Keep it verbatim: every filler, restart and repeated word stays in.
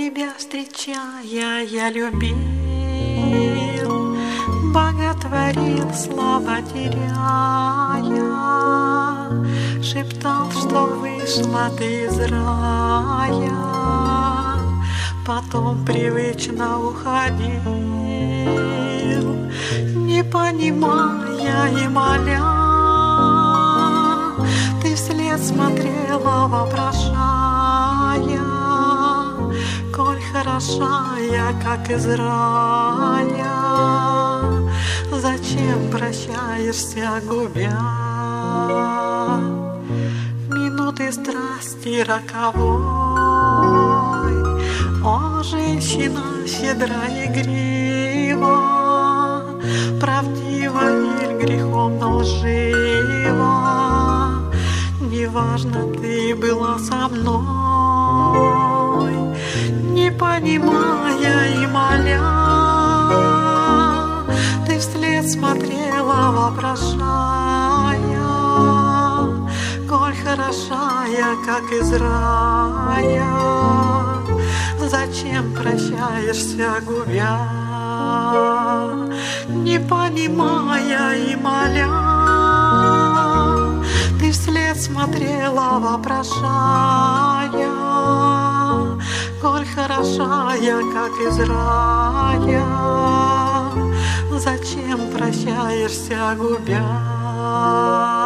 тебя встречая, я любил, боготворил, слова теряя, шептал, что вышла ты из рая, потом привычно уходил, не понимая и моля. Ты вслед смотрела, вопрошая, коль хороша я, как из рая, зачем прощаешься, губя в минуты страсти роковой? О, женщина щедра и игрива, правдива или грехом лжива, неважно, ты была со мной, не понимая и моля. Ты вслед смотрела, вопрошая, коль хороша я, как из рая, зачем прощаешься, губя, не понимая и моля. Ты вслед смотрела, вопрошая, коль хороша я, как из рая, зачем прощаешься, губя?